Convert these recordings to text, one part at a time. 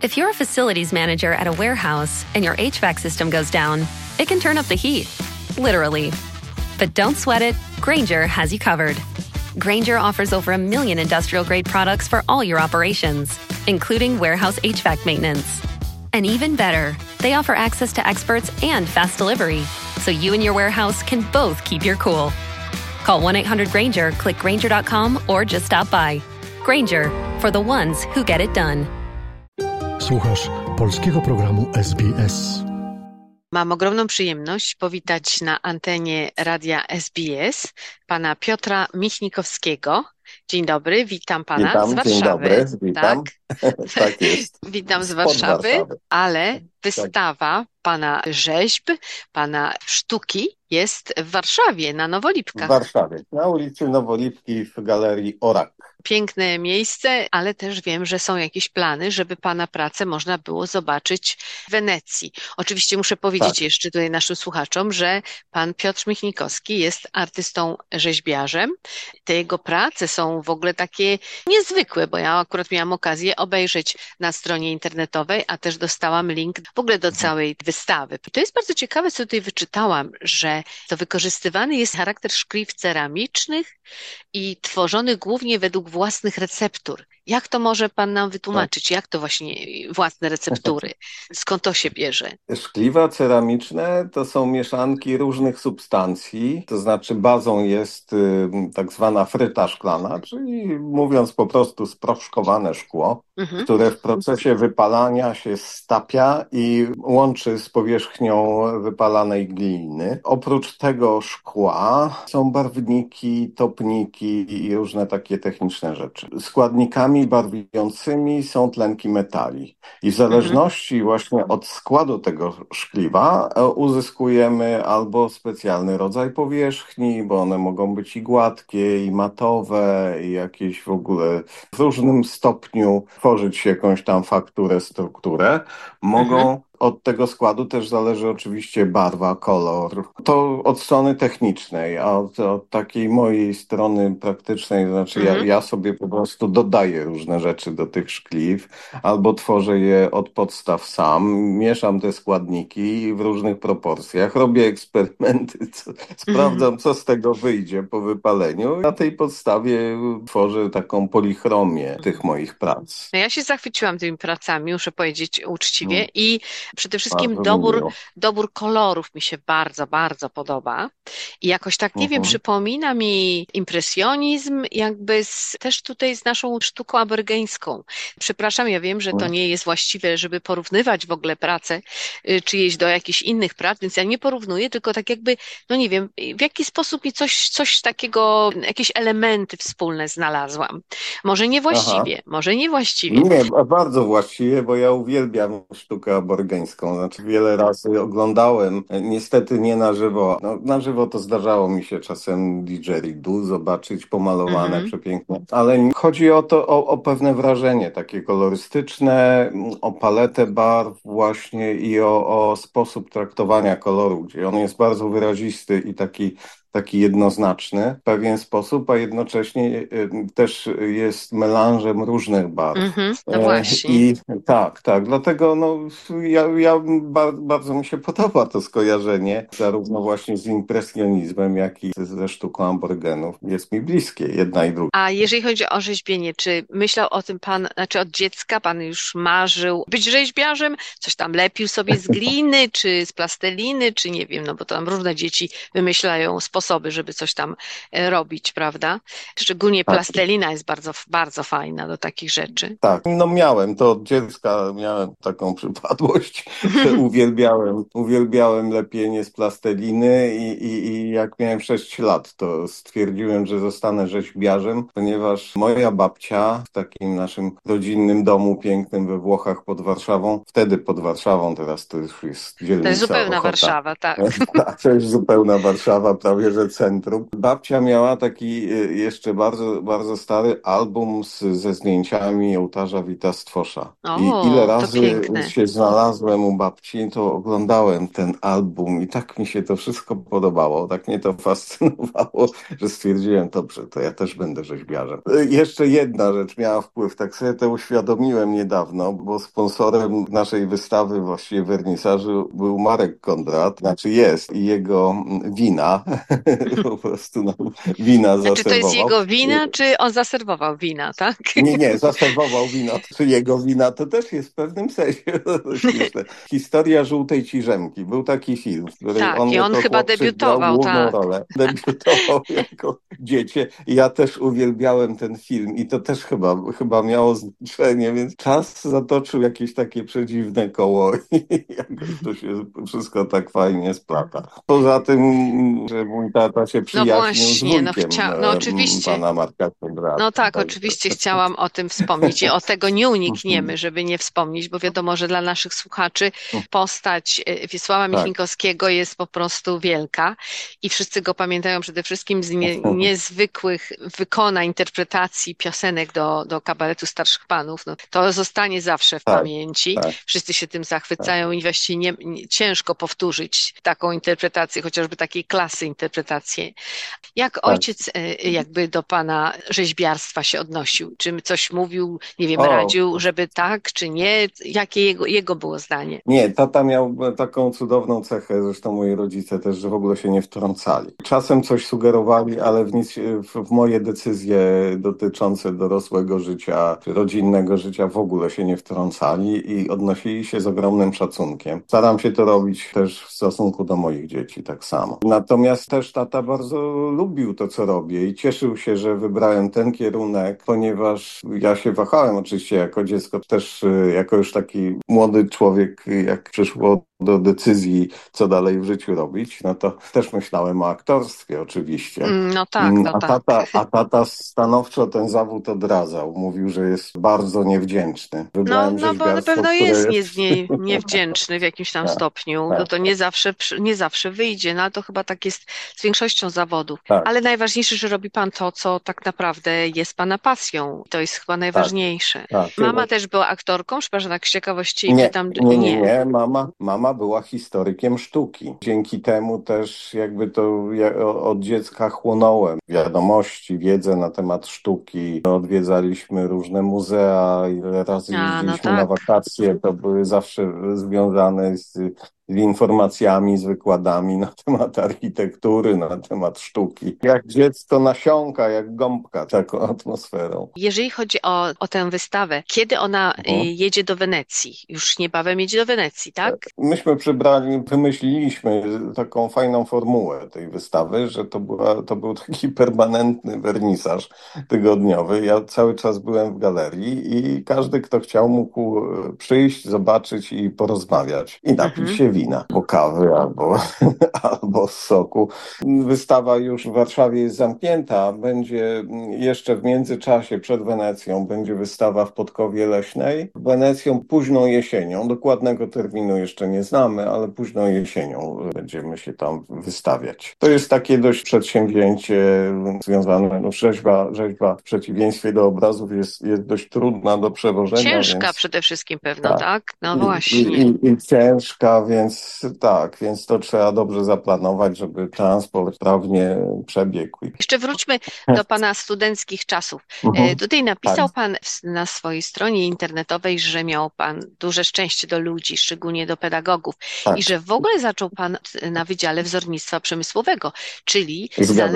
If you're a facilities manager at a warehouse and your HVAC system goes down, it can turn up the heat, literally. But don't sweat it, Grainger has you covered. Grainger offers over 1 million industrial-grade products for all your operations, including warehouse HVAC maintenance. And even better, they offer access to experts and fast delivery, so you and your warehouse can both keep your cool. Call 1-800-GRAINGER, click Grainger.com, or just stop by. Grainger, for the ones who get it done. Słuchasz polskiego programu SBS. Mam ogromną przyjemność powitać na antenie radia SBS pana Piotra Michnikowskiego. Dzień dobry, witam pana z Warszawy. Dzień dobry, witam. Tak, tak jest. Witam z Warszawy, ale wystawa pana rzeźb, pana sztuki jest w Warszawie, na Nowolipkach. W Warszawie, na ulicy Nowolipki w Galerii Orak. Piękne miejsce, ale też wiem, że są jakieś plany, żeby pana pracę można było zobaczyć w Wenecji. Oczywiście muszę powiedzieć jeszcze tutaj naszym słuchaczom, że pan Piotr Michnikowski jest artystą rzeźbiarzem. Te jego prace są w ogóle takie niezwykłe, bo ja akurat miałam okazję obejrzeć na stronie internetowej, a też dostałam link w ogóle do całej wystawy. To jest bardzo ciekawe, co tutaj wyczytałam, że to wykorzystywany jest charakter szkliw ceramicznych i tworzony głównie według własnych receptur. Jak to może pan nam wytłumaczyć? Jak to właśnie własne receptury? Skąd to się bierze? Szkliwa ceramiczne to są mieszanki różnych substancji, to znaczy bazą jest tak zwana fryta szklana, czyli mówiąc po prostu sproszkowane szkło, które w procesie wypalania się stapia i łączy z powierzchnią wypalanej gliny. Oprócz tego szkła są barwniki, topniki i różne takie techniczne rzeczy. Składnikami barwiącymi są tlenki metali. I w zależności właśnie od składu tego szkliwa uzyskujemy albo specjalny rodzaj powierzchni, bo one mogą być i gładkie, i matowe, i jakieś w ogóle w różnym stopniu tworzyć jakąś tam fakturę, strukturę. Mogą od tego składu też zależy oczywiście barwa, kolor. To od strony technicznej, a od takiej mojej strony praktycznej, to znaczy ja sobie po prostu dodaję różne rzeczy do tych szkliw, albo tworzę je od podstaw sam, mieszam te składniki w różnych proporcjach, robię eksperymenty, sprawdzam, co z tego wyjdzie po wypaleniu. Na tej podstawie tworzę taką polichromię tych moich prac. No ja się zachwyciłam tymi pracami, muszę powiedzieć uczciwie, i przede wszystkim dobór kolorów mi się bardzo, bardzo podoba. I jakoś tak, nie wiem, przypomina mi impresjonizm jakby też tutaj z naszą sztuką aborygeńską. Przepraszam, ja wiem, że to nie jest właściwe, żeby porównywać w ogóle pracę czyjeś do jakichś innych prac, więc ja nie porównuję, tylko tak jakby, no nie wiem, w jaki sposób mi coś takiego, jakieś elementy wspólne znalazłam. Może niewłaściwie, może niewłaściwie. Nie, bardzo właściwie, bo ja uwielbiam sztukę aborygeńską. Znaczy wiele razy oglądałem, niestety nie na żywo. No, na żywo to zdarzało mi się czasem didgeridoo zobaczyć pomalowane przepięknie, ale chodzi o to, o pewne wrażenie takie kolorystyczne, o paletę barw właśnie i o sposób traktowania koloru, gdzie on jest bardzo wyrazisty i taki jednoznaczny w pewien sposób, a jednocześnie też jest melanżem różnych barw. No właśnie. I tak, dlatego bardzo mi się podoba to skojarzenie, zarówno właśnie z impresjonizmem, jak i ze sztuką aborygenów. Jest mi bliskie jedna i druga. A jeżeli chodzi o rzeźbienie, czy myślał o tym pan, znaczy od dziecka pan już marzył być rzeźbiarzem? Coś tam lepił sobie z gliny, czy z plasteliny, czy nie wiem, no bo tam różne dzieci wymyślają sposoby, żeby coś tam robić, prawda? Szczególnie plastelina jest bardzo, bardzo fajna do takich rzeczy. Tak, no miałem to od dziecka, miałem taką przypadłość, że uwielbiałem lepienie z plasteliny i jak miałem 6 lat, to stwierdziłem, że zostanę rzeźbiarzem, ponieważ moja babcia w takim naszym rodzinnym domu pięknym we Włochach pod Warszawą, wtedy pod Warszawą, teraz to już jest dzielnica To jest zupełna Ochota. Warszawa, tak. Tak, to jest zupełna Warszawa, prawie Teatrze Centrum. Babcia miała taki jeszcze bardzo, bardzo stary album ze zdjęciami ołtarza Wita Stwosza. I ile O, to razy piękne. się znalazłem u babci, to oglądałem ten album i tak mi się to wszystko podobało, tak mnie to fascynowało, że stwierdziłem, dobrze, to ja też będę rzeźbiarzem. Jeszcze jedna rzecz miała wpływ, tak sobie to uświadomiłem niedawno, bo sponsorem naszej wystawy, właściwie wernisażu, był Marek Kondrat, znaczy jest, i jego wina, po prostu wina Znaczy to jest zaserwował. jego wina, czy on zaserwował wina, tak? Nie, zaserwował wino, czy jego wina, to też jest w pewnym sensie śmieszne. Historia Żółtej Ciżemki. Był taki film, w którym Tak, on i on jako chyba chłopczyk grał debiutował, główną tak. rolę. Debiutował jako dziecię. I ja też uwielbiałem ten film i to też chyba miało znaczenie, więc czas zatoczył jakieś takie przedziwne koło i jakoś to się wszystko tak fajnie splata. Poza tym, że mój tata się No przyjaźnił z właśnie, wujkiem no oczywiście. pana Marka Kondrata. No tak, Także oczywiście chciałam o tym wspomnieć i o tego nie unikniemy, żeby nie wspomnieć, bo wiadomo, że dla naszych słuchaczy postać Wiesława tak. Michnikowskiego jest po prostu wielka i wszyscy go pamiętają przede wszystkim z niezwykłych wykonań, interpretacji piosenek do kabaretu Starszych Panów. No, to zostanie zawsze w Tak, pamięci. tak. Wszyscy się tym zachwycają i właściwie ciężko powtórzyć taką interpretację, chociażby takiej klasy interpretację. Jak ojciec jakby do pana rzeźbiarstwa się odnosił? Czy coś mówił, nie wiem, radził, żeby tak, czy nie? Jakie jego było zdanie? Nie, tata miał taką cudowną cechę, zresztą moi rodzice też, że w ogóle się nie wtrącali. Czasem coś sugerowali, ale w moje decyzje dotyczące dorosłego życia, czy rodzinnego życia w ogóle się nie wtrącali i odnosili się z ogromnym szacunkiem. Staram się to robić też w stosunku do moich dzieci, tak samo. Natomiast też tata bardzo lubił to, co robię i cieszył się, że wybrałem ten kierunek, ponieważ ja się wahałem oczywiście jako dziecko, też jako już taki młody człowiek, jak przyszło do decyzji, co dalej w życiu robić, no to też myślałem o aktorstwie oczywiście. No tak, no tak. A tata stanowczo ten zawód odradzał. Mówił, że jest bardzo niewdzięczny. Wybrałem No bo na rzeźbiarstwo, pewno które jest jest... niewdzięczny w jakimś tam Tak, stopniu. No tak, to nie zawsze wyjdzie, no ale to chyba tak jest z większością zawodów. tak, Ale najważniejsze, że robi pan to, co tak naprawdę jest pana pasją. To jest chyba tak, najważniejsze. tak. Mama też była aktorką, przepraszam, tak z ciekawości i Nie, pytam, nie. Mama była historykiem sztuki. Dzięki temu też jakby to od dziecka chłonąłem wiadomości, wiedzę na temat sztuki. Odwiedzaliśmy różne muzea, ile razy no jeździliśmy tak. na wakacje, to były zawsze związane z informacjami, z wykładami na temat architektury, na temat sztuki. Jak dziecko nasiąka, jak gąbka taką atmosferą. Jeżeli chodzi o tę wystawę, kiedy ona jedzie do Wenecji? Już niebawem jedzie do Wenecji, tak? Myśmy wymyśliliśmy taką fajną formułę tej wystawy, że to był taki permanentny wernisaż tygodniowy. Ja cały czas byłem w galerii i każdy, kto chciał, mógł przyjść, zobaczyć i porozmawiać. I napić się wina, albo kawy, albo soku. Wystawa już w Warszawie jest zamknięta. Będzie jeszcze w międzyczasie, przed Wenecją, będzie wystawa w Podkowie Leśnej. Wenecją późną jesienią. Dokładnego terminu jeszcze nie znamy, ale późną jesienią będziemy się tam wystawiać. To jest takie dość przedsięwzięcie związane, rzeźba w przeciwieństwie do obrazów jest dość trudna do przewożenia. Ciężka więc... przede wszystkim pewno, tak? No właśnie. I ciężka, więc to trzeba dobrze zaplanować, żeby transport sprawnie przebiegł. Jeszcze wróćmy do pana studenckich czasów. Tutaj napisał pan na swojej stronie internetowej, że miał pan duże szczęście do ludzi, szczególnie do pedagogów i że w ogóle zaczął pan na Wydziale Wzornictwa Przemysłowego, czyli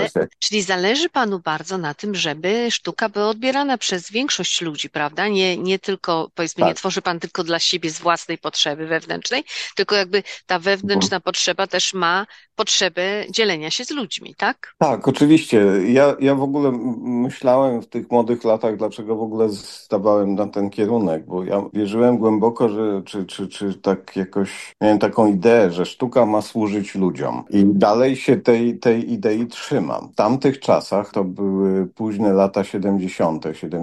zależy panu bardzo na tym, żeby sztuka była odbierana przez większość ludzi, prawda? Nie tylko, powiedzmy, nie tworzy pan tylko dla siebie z własnej potrzeby wewnętrznej, tylko jakby ta wewnętrzna potrzeba też ma potrzebę dzielenia się z ludźmi, tak? Tak, oczywiście. Ja w ogóle myślałem w tych młodych latach, dlaczego w ogóle zdawałem na ten kierunek, bo ja wierzyłem głęboko, że czy tak jakoś miałem taką ideę, że sztuka ma służyć ludziom. I dalej się tej idei trzymam. W tamtych czasach, to były późne lata 70.,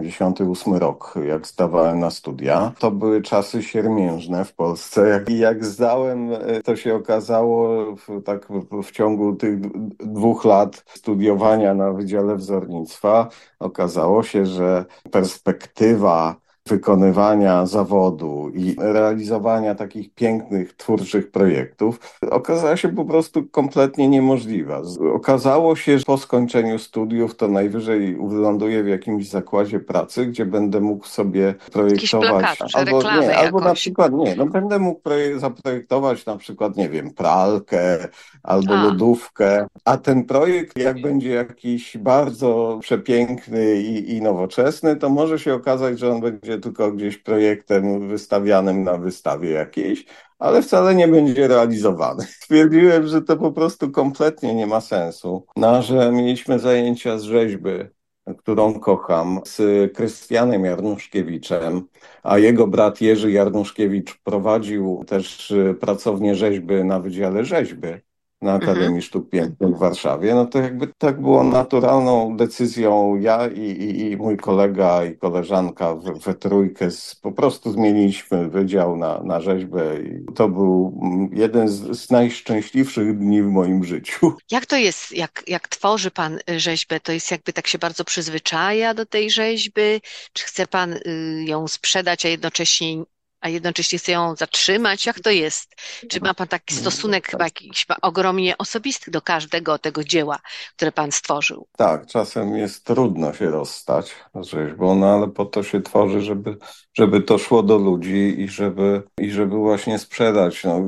78 rok, jak zdawałem na studia, to były czasy siermiężne w Polsce. Jak zdałem potem to się okazało w ciągu tych 2 lat studiowania na Wydziale Wzornictwa, okazało się, że perspektywa wykonywania zawodu i realizowania takich pięknych, twórczych projektów okazała się po prostu kompletnie niemożliwa. Okazało się, że po skończeniu studiów to najwyżej wyląduję w jakimś zakładzie pracy, gdzie będę mógł sobie projektować, Jakiś plakat, czy reklamę albo na jakoś. przykład no będę mógł zaprojektować na przykład, nie wiem, pralkę albo lodówkę, a ten projekt, jak będzie jakiś bardzo przepiękny i nowoczesny, to może się okazać, że on będzie tylko gdzieś projektem wystawianym na wystawie jakiejś, ale wcale nie będzie realizowany. Stwierdziłem, że to po prostu kompletnie nie ma sensu. No, że mieliśmy zajęcia z rzeźby, którą kocham, z Krystianem Jarnuszkiewiczem, a jego brat Jerzy Jarnuszkiewicz prowadził też pracownię rzeźby na Wydziale Rzeźby na Akademii Sztuk Pięknych w Warszawie, no to jakby tak było naturalną decyzją. Ja i mój kolega i koleżanka we trójkę po prostu zmieniliśmy wydział na rzeźbę i to był jeden z najszczęśliwszych dni w moim życiu. Jak to jest, jak tworzy pan rzeźbę? To jest jakby tak się bardzo przyzwyczaja do tej rzeźby? Czy chce pan ją sprzedać, a jednocześnie chce ją zatrzymać? Jak to jest? Czy ma pan taki stosunek chyba jakiś ogromnie osobisty do każdego tego dzieła, które pan stworzył? Tak, czasem jest trudno się rozstać z rzeźbą, no ale po to się tworzy, żeby to szło do ludzi i żeby właśnie sprzedać. No,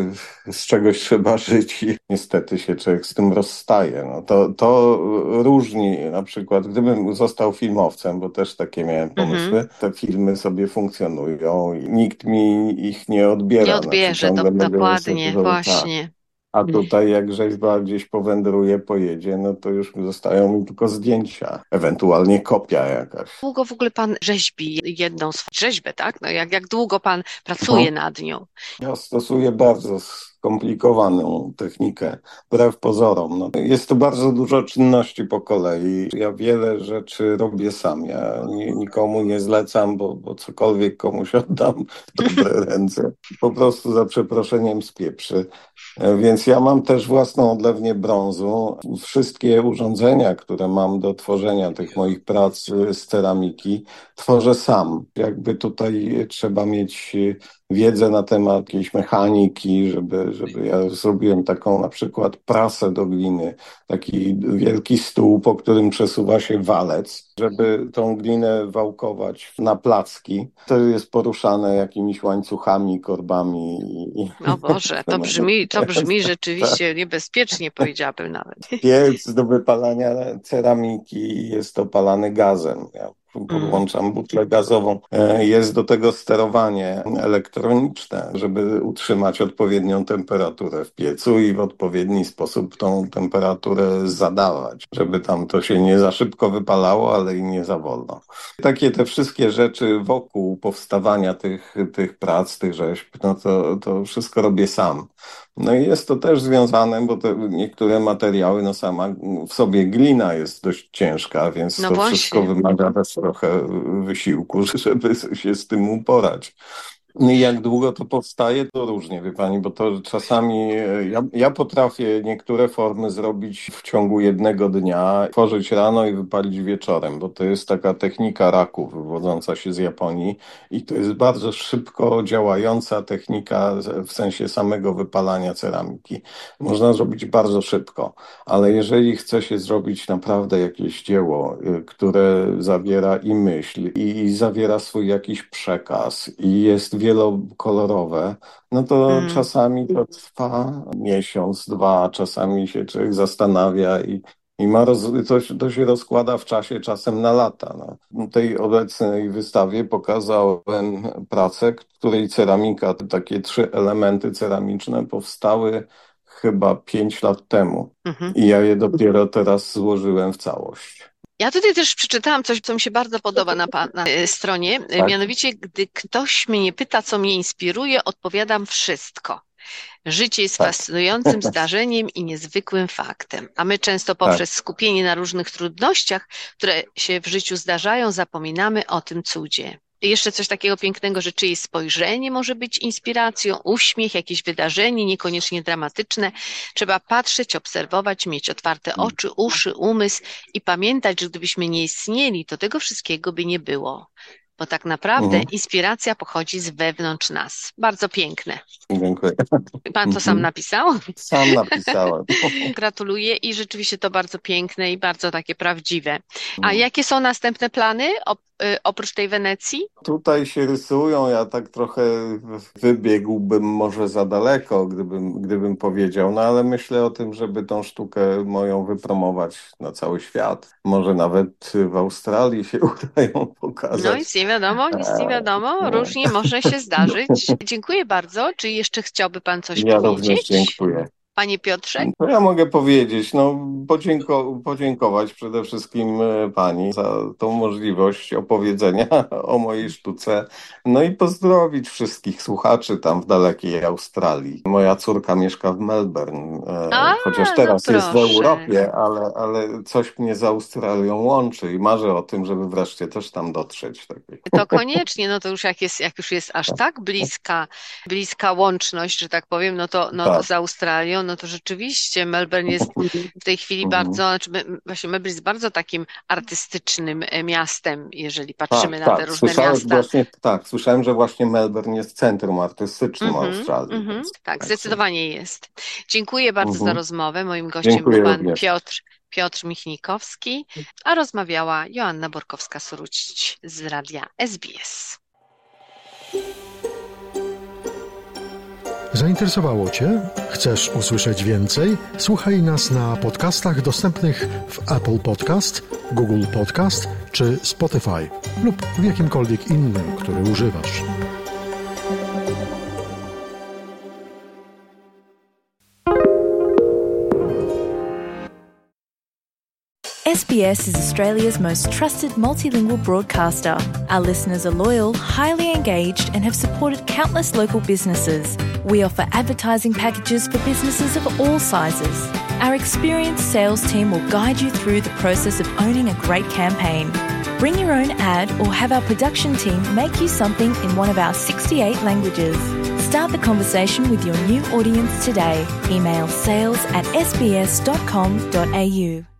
z czegoś trzeba żyć i niestety się człowiek z tym rozstaje. No, to różni, na przykład gdybym został filmowcem, bo też takie miałem pomysły, te filmy sobie funkcjonują i nikt mi ich nie odbiera. Nie odbierze, dokładnie, właśnie. A tutaj jak rzeźba gdzieś powędruje, pojedzie, no to już zostają mi tylko zdjęcia, ewentualnie kopia jakaś. Długo w ogóle pan rzeźbi jedną rzeźbę, tak? No jak długo pan pracuje nad nią? Ja stosuję bardzo skomplikowaną technikę, wbrew pozorom. No, jest to bardzo dużo czynności po kolei. Ja wiele rzeczy robię sam. Ja nikomu nie zlecam, bo cokolwiek komuś oddam w dobre ręce, po prostu za przeproszeniem spieprzy. Więc ja mam też własną odlewnię brązu. Wszystkie urządzenia, które mam do tworzenia tych moich prac z ceramiki, tworzę sam. Jakby tutaj trzeba mieć wiedzę na temat jakiejś mechaniki, żeby ja zrobiłem taką na przykład prasę do gliny, taki wielki stół, po którym przesuwa się walec, żeby tą glinę wałkować na placki. To jest poruszane jakimiś łańcuchami, korbami. O Boże, to brzmi rzeczywiście niebezpiecznie, powiedziałabym nawet. Piec do wypalania ceramiki jest opalany gazem. Ja podłączam butlę gazową. Jest do tego sterowanie elektroniczne, żeby utrzymać odpowiednią temperaturę w piecu i w odpowiedni sposób tą temperaturę zadawać, żeby tam to się nie za szybko wypalało, ale i nie za wolno. Takie te wszystkie rzeczy wokół powstawania tych prac, tych rzeźb, no to wszystko robię sam. No i jest to też związane, bo niektóre materiały, no sama w sobie glina jest dość ciężka, więc No to właśnie. wszystko wymaga też trochę wysiłku, żeby się z tym uporać. I jak długo to powstaje, to różnie, wie pani, bo to czasami ja potrafię niektóre formy zrobić w ciągu jednego dnia, tworzyć rano i wypalić wieczorem, bo to jest taka technika raku wywodząca się z Japonii i to jest bardzo szybko działająca technika w sensie samego wypalania ceramiki. Można zrobić bardzo szybko, ale jeżeli chce się zrobić naprawdę jakieś dzieło, które zawiera i myśl, i zawiera swój jakiś przekaz, i jest wielokolorowe, no to czasami to trwa miesiąc, 2, czasami się człowiek zastanawia i to się rozkłada w czasie, czasem na lata. No. W tej obecnej wystawie pokazałem pracę, której ceramika, takie 3 elementy ceramiczne powstały chyba 5 lat temu. I ja je dopiero teraz złożyłem w całość. Ja tutaj też przeczytałam coś, co mi się bardzo podoba na pana stronie. Tak. Mianowicie, gdy ktoś mnie pyta, co mnie inspiruje, odpowiadam wszystko. Życie jest fascynującym zdarzeniem i niezwykłym faktem, a my często poprzez skupienie na różnych trudnościach, które się w życiu zdarzają, zapominamy o tym cudzie. Jeszcze coś takiego pięknego, że czyjeś spojrzenie może być inspiracją, uśmiech, jakieś wydarzenie, niekoniecznie dramatyczne. Trzeba patrzeć, obserwować, mieć otwarte oczy, uszy, umysł i pamiętać, że gdybyśmy nie istnieli, to tego wszystkiego by nie było. Bo tak naprawdę inspiracja pochodzi z wewnątrz nas. Bardzo piękne. Dziękuję. Pan to sam napisał? Sam napisałem. Gratuluję i rzeczywiście to bardzo piękne i bardzo takie prawdziwe. A jakie są następne plany oprócz tej Wenecji? Tutaj się rysują, ja tak trochę wybiegłbym może za daleko, gdybym powiedział, no ale myślę o tym, żeby tą sztukę moją wypromować na cały świat. Może nawet w Australii się uda ją pokazać. No nic nie wiadomo, różnie może się zdarzyć. Dziękuję bardzo. Czy jeszcze chciałby Pan coś Ja powiedzieć? również dziękuję. Panie Piotrze? To ja mogę powiedzieć, podziękować przede wszystkim Pani za tą możliwość opowiedzenia o mojej sztuce, no i pozdrowić wszystkich słuchaczy tam w dalekiej Australii. Moja córka mieszka w Melbourne, chociaż teraz jest w Europie, ale coś mnie z Australią łączy i marzę o tym, żeby wreszcie też tam dotrzeć. To koniecznie, no to już jak już jest aż tak bliska łączność, że tak powiem, no z Australią, no to rzeczywiście Melbourne jest w tej chwili właśnie Melbourne jest bardzo takim artystycznym miastem, jeżeli patrzymy na te różne miasta. Słyszałem, że właśnie Melbourne jest centrum artystycznym Australii. Tak, zdecydowanie jest. Dziękuję bardzo za rozmowę. Moim gościem był pan Piotr Michnikowski, a rozmawiała Joanna Borkowska-Surucić z radia SBS. Zainteresowało Cię? Chcesz usłyszeć więcej? Słuchaj nas na podcastach dostępnych w Apple Podcast, Google Podcast czy Spotify lub w jakimkolwiek innym, który używasz. SBS is Australia's most trusted multilingual broadcaster. Our listeners are loyal, highly engaged, and have supported countless local businesses. We offer advertising packages for businesses of all sizes. Our experienced sales team will guide you through the process of owning a great campaign. Bring your own ad or have our production team make you something in one of our 68 languages. Start the conversation with your new audience today. Email sales@sbs.com.au.